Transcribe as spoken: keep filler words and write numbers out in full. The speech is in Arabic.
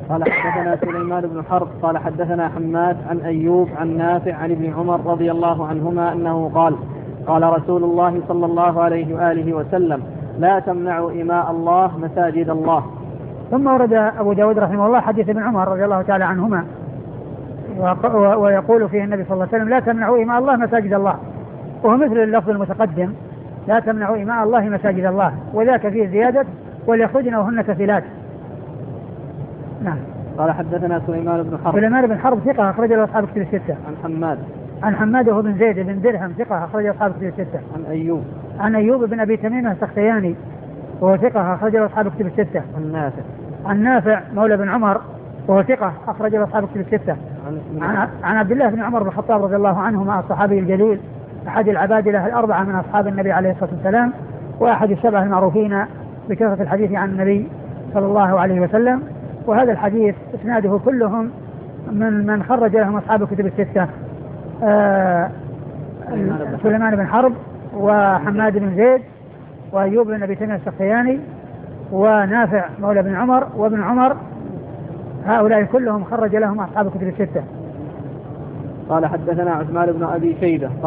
قال حدثنا سليمان بن حرب قال حدثنا حماد عن أيوب عن نافع عن ابن عمر رضي الله عنهما أنه قال قال رسول الله صلى الله عليه وآله وسلم لا تمنعوا إماء الله مساجد الله. ثم ورد أبو داود رحمه الله حديث ابن عمر رضي الله تعالى عنهما ويقول فيه النبي صلى الله عليه وسلم لا تمنعوا إماء الله مساجد الله، وهو مثل اللفظ المتقدم لا تمنعوا إماء الله مساجد الله، وذاك فيه زيادة وليخرجن وهن كفلات. نعم. قال حدثنا سليمان بن حرب سليمان بن حرب ثقة أخرج له أصحاب كتب الستة. عن حماد عن حماد وهو بن زيد بن درهم ثقة أخرج له أصحاب كتب الستة. عن أيوب عن أيوب بن أبي تميم السختياني وهو ثقة أخرج له أصحاب كتب الستة. عن نافع عن نافع مولى بن عمر وهو ثقة أخرج له أصحاب كتب الستة. عن, عن عبد الله بن عمر بن الخطاب رضي الله عنهما الصحابي الجليل أحد العبادلة الأربعة من أصحاب النبي عليه الصلاة والسلام وأحد السبعة المعروفين بكثرة الحديث عن النبي صلى الله عليه وسلم. وهذا الحديث إسناده كلهم من من خرج لهم أصحاب الكتب الستة آه سليمان بن حرب وحماد بن زيد وأيوب بن أبي تميم السختياني ونافع مولى بن عمر وابن عمر، هؤلاء كلهم خرج لهم أصحاب الكتب الستة. قال حدثنا عثمان بن أبي شيبة